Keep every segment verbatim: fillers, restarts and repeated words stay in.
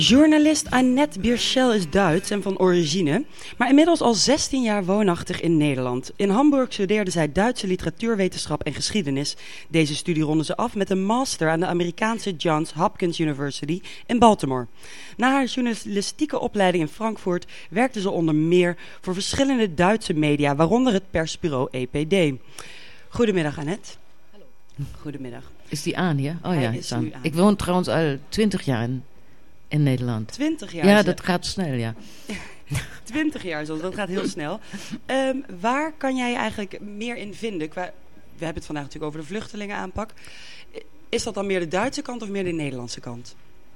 Journalist Annette Birschel is Duits en van origine, maar inmiddels al zestien jaar woonachtig in Nederland. In Hamburg studeerde zij Duitse literatuurwetenschap en geschiedenis. Deze studie ronde ze af met een master aan de Amerikaanse Johns Hopkins University in Baltimore. Na haar journalistieke opleiding in Frankfurt werkte ze onder meer voor verschillende Duitse media, waaronder het persbureau E P D. Goedemiddag Annette. Hallo. Goedemiddag. Is die aan, ja? Oh Hij ja, is is aan. nu aan. Ik woon trouwens al twintig jaar in, in Nederland. Twintig jaar? Ja, ze- dat gaat snel, ja. Twintig jaar zo, dat gaat heel snel. Um, waar kan jij eigenlijk meer in vinden? Qua, we hebben het vandaag natuurlijk over de vluchtelingenaanpak. Is dat dan meer de Duitse kant of meer de Nederlandse kant?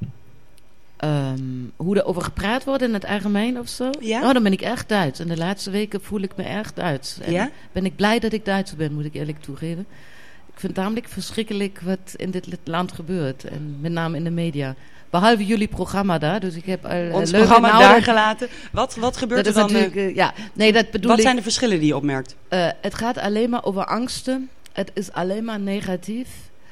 Um, hoe er over gepraat wordt in het algemeen of zo? Ja? Oh, dan ben ik echt Duits. En de laatste weken voel ik me erg Duits. En Ja? ben ik blij dat ik Duitser ben, moet ik eerlijk toegeven. Ik vind het namelijk verschrikkelijk wat in dit land gebeurt. En met name in de media. Behalve jullie programma daar. Dus ik heb al uh, Ons leuke programma namen. daar gelaten. Wat, wat gebeurt Dat is er dan? natuurlijk, uh, ja. Nee, dat bedoel Wat ik. zijn de verschillen die je opmerkt? Uh, het gaat alleen maar over angsten. Het is alleen maar negatief.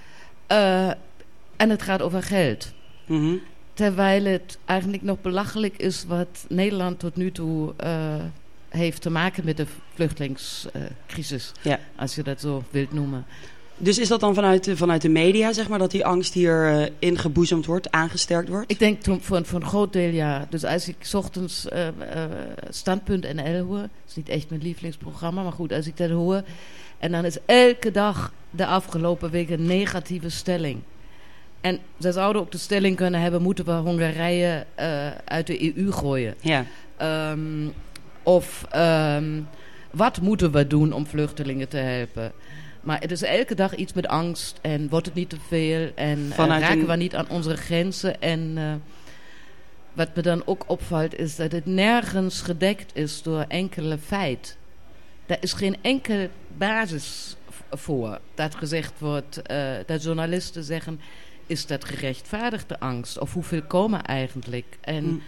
Uh, en het gaat over geld. Mm-hmm. Terwijl het eigenlijk nog belachelijk is wat Nederland tot nu toe uh, heeft te maken met de vluchtelingscrisis. Uh, Ja. Als je dat zo wilt noemen. Dus is dat dan vanuit de, vanuit de media, zeg maar, dat die angst hier uh, ingeboezemd wordt, aangesterkt wordt? Ik denk toen, voor, voor een groot deel ja. Dus als ik 's ochtends uh, uh, Standpunt N L hoor, dat is niet echt mijn lievelingsprogramma, maar goed, als ik dat hoor. En dan is elke dag de afgelopen week een negatieve stelling. En ze zouden ook de stelling kunnen hebben, moeten we Hongarije uh, uit de E U gooien? Ja. Um, of um, wat moeten we doen om vluchtelingen te helpen? Maar het is elke dag iets met angst en wordt het niet te veel en uh, raken een... we niet aan onze grenzen. En uh, wat me dan ook opvalt is dat het nergens gedekt is door enkele feit. Er is geen enkel basis voor dat gezegd wordt, uh, dat journalisten zeggen, is dat gerechtvaardigde angst? Of hoeveel komen eigenlijk? En mm.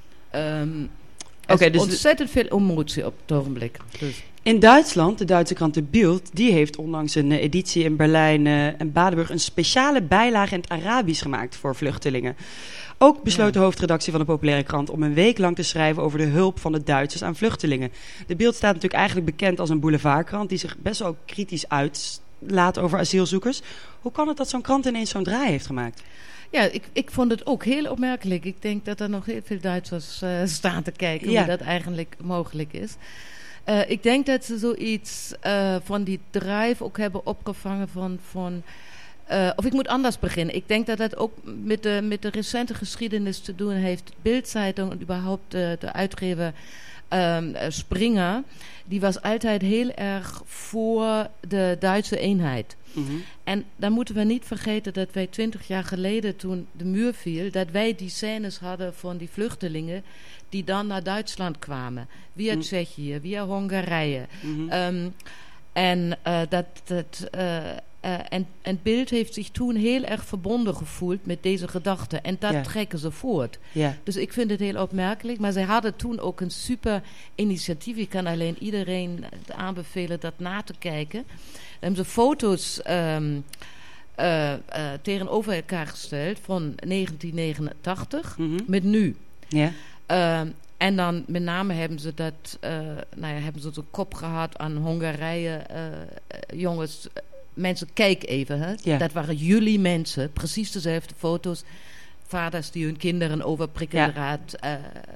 um, er okay, is dus ontzettend de... veel emotie op het ogenblik. Dus. In Duitsland, de Duitse krant De Bild, die heeft onlangs een uh, editie in Berlijn uh, en Badenburg een speciale bijlage in het Arabisch gemaakt voor vluchtelingen. Ook besloot ja. de hoofdredactie van de populaire krant om een week lang te schrijven over de hulp van de Duitsers aan vluchtelingen. De Bild staat natuurlijk eigenlijk bekend als een boulevardkrant die zich best wel kritisch uitlaat over asielzoekers. Hoe kan het dat zo'n krant ineens zo'n draai heeft gemaakt? Ja, ik, ik vond het ook heel opmerkelijk. Ik denk dat er nog heel veel Duitsers uh, staan te kijken ja. hoe dat eigenlijk mogelijk is. Uh, ik denk dat ze zoiets uh, van die drive ook hebben opgevangen van... van uh, of ik moet anders beginnen. Ik denk dat dat ook met de, met de recente geschiedenis te doen heeft. Bild-Zeitung en überhaupt uh, de uitgever um, Springer... die was altijd heel erg voor de Duitse eenheid. Mm-hmm. En dan moeten we niet vergeten dat wij twintig jaar geleden, toen de muur viel, dat wij die scènes hadden van die vluchtelingen die dan naar Duitsland kwamen. Via mm. Tsjechië, via Hongarije. Mm-hmm. Um, en, uh, dat, dat, uh, uh, en, en Bild heeft zich toen heel erg verbonden gevoeld met deze gedachten. En dat yeah. trekken ze voort. Yeah. Dus ik vind het heel opmerkelijk. Maar zij hadden toen ook een super initiatief. Ik kan alleen iedereen aanbevelen dat na te kijken. Dan hebben ze foto's um, uh, uh, tegenover elkaar gesteld van negentien negenentachtig mm-hmm. met nu. Yeah. Uh, en dan met name hebben ze dat, uh, nou ja, hebben ze de kop gehad aan Hongarije. Uh, jongens, mensen, kijk even. Hè? Yeah. Dat waren jullie mensen, precies dezelfde foto's. Vaders die hun kinderen over prikkeldraad... Uh,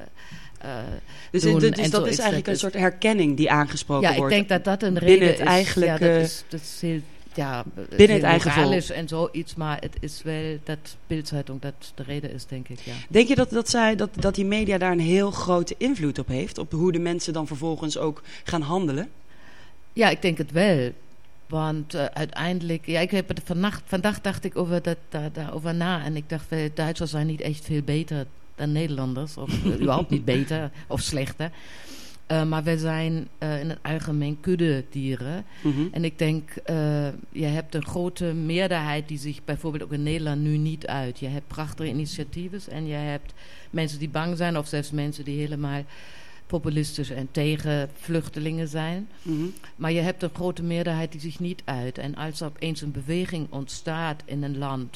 Uh, dus doen, dus, dus dat is eigenlijk een soort herkenning die aangesproken ja, wordt. Ja, ik denk dat dat een reden het is. Eigenlijk, ja, dat is, dat is heel, ja, binnen heel het eigen moralisch en zoiets, maar het is wel dat Bild-Zeitung dat de reden is, denk ik. Ja. Denk je dat, dat, zij, dat, dat die media daar een heel grote invloed op heeft? Op hoe de mensen dan vervolgens ook gaan handelen? Ja, ik denk het wel. Want uh, uiteindelijk, ja, ik heb het vannacht, vandaag dacht ik over dat, daar, daarover na en ik dacht, wel, Duitsers zijn niet echt veel beter dan Nederlanders, of uh, überhaupt niet beter of slechter. Uh, maar we zijn uh, in het algemeen kuddedieren. Mm-hmm. En ik denk, uh, je hebt een grote meerderheid die zich bijvoorbeeld ook in Nederland nu niet uit. Je hebt prachtige initiatieven en je hebt mensen die bang zijn, of zelfs mensen die helemaal populistisch en tegen vluchtelingen zijn. Mm-hmm. Maar je hebt een grote meerderheid die zich niet uit. En als er opeens een beweging ontstaat in een land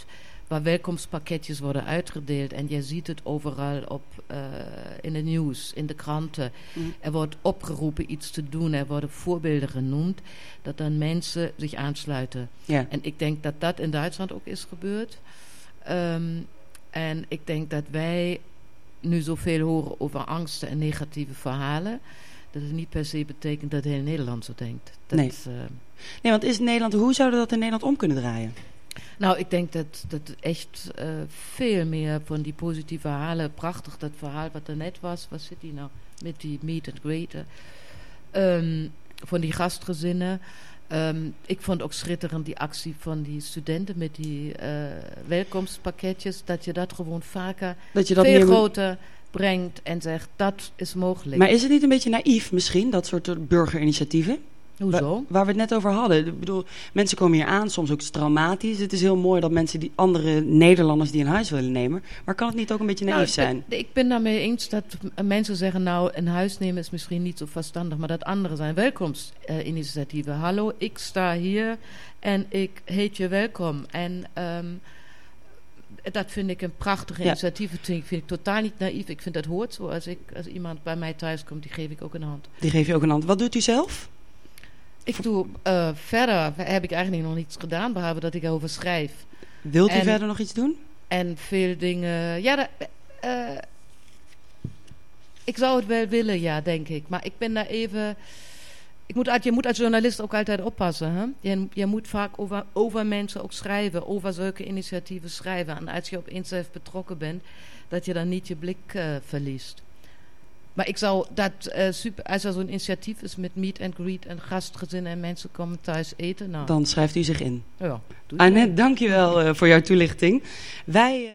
waar welkomstpakketjes worden uitgedeeld. En je ziet het overal op, uh, in het nieuws, in de kranten. Mm. Er wordt opgeroepen iets te doen. Er worden voorbeelden genoemd. Dat dan mensen zich aansluiten. Ja. En ik denk dat dat in Duitsland ook is gebeurd. Um, en ik denk dat wij nu zoveel horen over angsten en negatieve verhalen. Dat het niet per se betekent dat heel Nederland zo denkt. Dat, nee. Uh, nee, want is Nederland, hoe zouden we dat in Nederland om kunnen draaien? Nou, ik denk dat, dat echt uh, veel meer van die positieve verhalen... Prachtig, dat verhaal wat er net was. Wat zit die nou? Met die meet and greet. Um, van die gastgezinnen. Um, ik vond ook schitterend die actie van die studenten... met die uh, welkomstpakketjes. Dat je dat gewoon vaker dat je dat veel groter... brengt en zegt, dat is mogelijk. Maar is het niet een beetje naïef misschien, dat soort burgerinitiatieven? Hoezo? Waar, waar we het net over hadden. Ik bedoel, mensen komen hier aan, soms ook traumatisch. Het is heel mooi dat mensen, die andere Nederlanders die een huis willen nemen. Maar kan het niet ook een beetje naïef nou, zijn? Ik, ik ben daarmee eens dat mensen zeggen, nou, een huis nemen is misschien niet zo verstandig, maar dat andere zijn welkomstinitiatieven. Uh, Hallo, ik sta hier en ik heet je welkom. En... Um, dat vind ik een prachtig initiatief. Dat vind ik, vind ik totaal niet naïef. Ik vind dat hoort zo. Als, ik, als iemand bij mij thuis komt, die geef ik ook een hand. Die geef je ook een hand. Wat doet u zelf? Ik doe uh, verder, heb ik eigenlijk nog niets gedaan, behalve dat ik erover schrijf. Wilt u en, verder nog iets doen? En veel dingen... Ja, dat, uh, ik zou het wel willen, ja, denk ik. Maar ik ben daar even... Ik moet, je moet als journalist ook altijd oppassen. Hè? Je, je moet vaak over, over mensen ook schrijven. Over zulke initiatieven schrijven. En als je opeens zelf betrokken bent, dat je dan niet je blik uh, verliest. Maar ik zou dat uh, super... Als er zo'n initiatief is met meet and greet en gastgezinnen en mensen komen thuis eten. Nou. Dan schrijft u zich in. Ja. Annette, dank je wel uh, voor jouw toelichting. Wij...